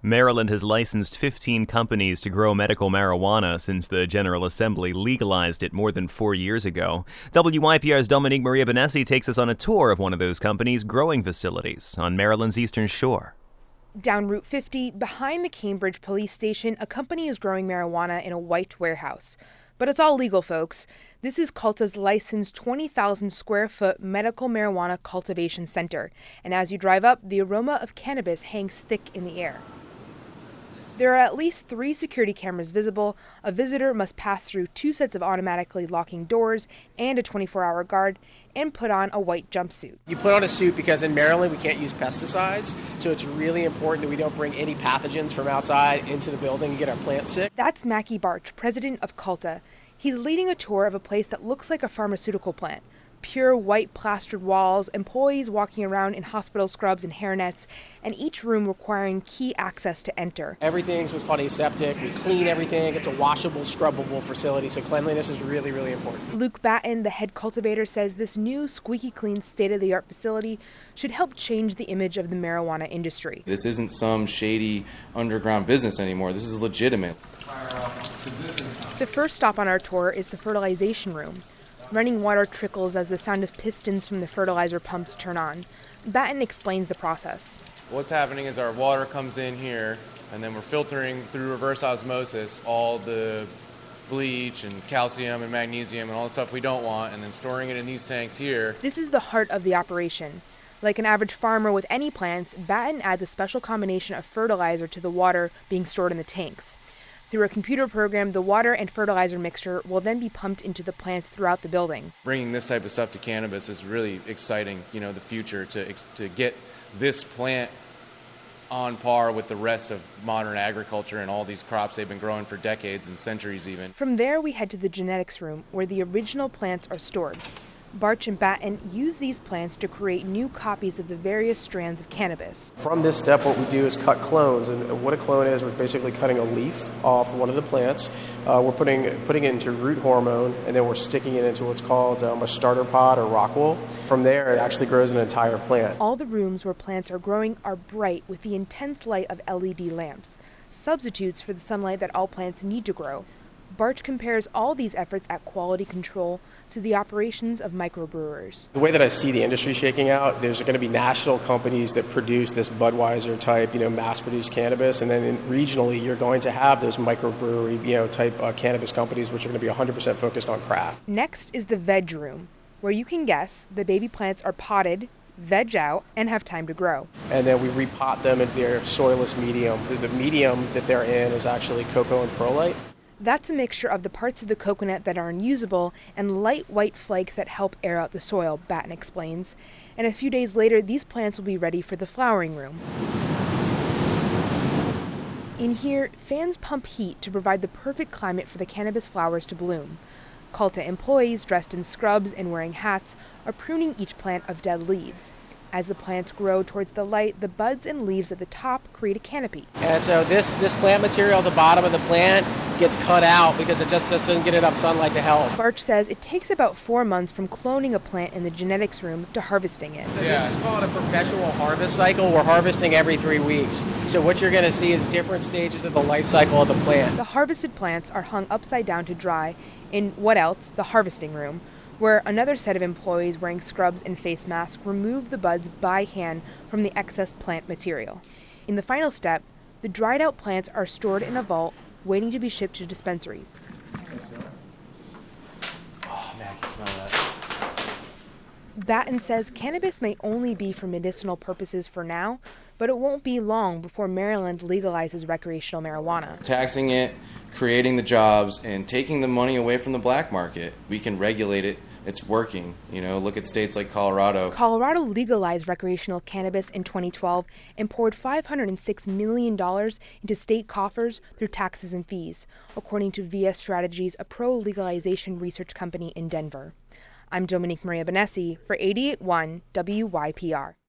Maryland has licensed 15 companies to grow medical marijuana since the General Assembly legalized it more than 4 years ago. WYPR's Dominique Maria Benessi takes us on a tour of one of those companies' growing facilities on Maryland's Eastern Shore. Down Route 50, behind the Cambridge Police Station, a company is growing marijuana in a white warehouse. But it's all legal, folks. This is Culta's licensed 20,000 square foot medical marijuana cultivation center. And as you drive up, the aroma of cannabis hangs thick in the air. There are at least 3 security cameras visible. A visitor must pass through 2 sets of automatically locking doors and a 24-hour guard and put on a white jumpsuit. You put on a suit because in Maryland we can't use pesticides, so it's really important that we don't bring any pathogens from outside into the building and get our plants sick. That's Mackie Barch, president of Culta. He's leading a tour of a place that looks like a pharmaceutical plant. Pure white plastered walls, employees walking around in hospital scrubs and hairnets, and each room requiring key access to enter. Everything's what's called aseptic. We clean everything. It's a washable, scrubbable facility, so cleanliness is really, really important. Luke Batten, the head cultivator, says this new squeaky clean state-of-the-art facility should help change the image of the marijuana industry. This isn't some shady underground business anymore. This is legitimate. The first stop on our tour is the fertilization room. Running water trickles as the sound of pistons from the fertilizer pumps turn on. Batten explains the process. What's happening is our water comes in here, and then we're filtering through reverse osmosis all the bleach and calcium and magnesium and all the stuff we don't want, and then storing it in these tanks here. This is the heart of the operation. Like an average farmer with any plants, Batten adds a special combination of fertilizer to the water being stored in the tanks. Through a computer program, the water and fertilizer mixture will then be pumped into the plants throughout the building. Bringing this type of stuff to cannabis is really exciting, the future, to get this plant on par with the rest of modern agriculture and all these crops they've been growing for decades and centuries even. From there, we head to the genetics room, where the original plants are stored. Barch and Batten use these plants to create new copies of the various strands of cannabis. From this step, what we do is cut clones, and what a clone is, we're basically cutting a leaf off one of the plants. We're putting it into root hormone, and then we're sticking it into what's called a starter pod or rock wool. From there, it actually grows an entire plant. All the rooms where plants are growing are bright with the intense light of LED lamps, substitutes for the sunlight that all plants need to grow. Barch compares all these efforts at quality control to the operations of microbrewers. The way that I see the industry shaking out, there's going to be national companies that produce this Budweiser type, mass-produced cannabis, and then regionally you're going to have those microbrewery, type cannabis companies which are going to be 100% focused on craft. Next is the veg room, where you can guess the baby plants are potted, veg out, and have time to grow. And then we repot them in their soilless medium. The medium that they're in is actually cocoa and perlite. That's a mixture of the parts of the coconut that are unusable and light white flakes that help air out the soil, Batten explains. And a few days later, these plants will be ready for the flowering room. In here, fans pump heat to provide the perfect climate for the cannabis flowers to bloom. Culta employees, dressed in scrubs and wearing hats, are pruning each plant of dead leaves. As the plants grow towards the light, the buds and leaves at the top create a canopy. And so this plant material at the bottom of the plant gets cut out because it just doesn't get enough sunlight to help. Barch says it takes about 4 months from cloning a plant in the genetics room to harvesting it. So This is called a perpetual harvest cycle. We're harvesting every 3 weeks. So what you're going to see is different stages of the life cycle of the plant. The harvested plants are hung upside down to dry in the harvesting room, where another set of employees wearing scrubs and face masks remove the buds by hand from the excess plant material. In the final step, the dried out plants are stored in a vault, waiting to be shipped to dispensaries. Oh man, I can smell that. Batten says cannabis may only be for medicinal purposes for now, but it won't be long before Maryland legalizes recreational marijuana. Taxing it, creating the jobs, and taking the money away from the black market. We can regulate it. It's working. Look at states like Colorado. Colorado legalized recreational cannabis in 2012 and poured $506 million into state coffers through taxes and fees, according to VS Strategies, a pro-legalization research company in Denver. I'm Dominique Maria Benessi for 88.1 WYPR.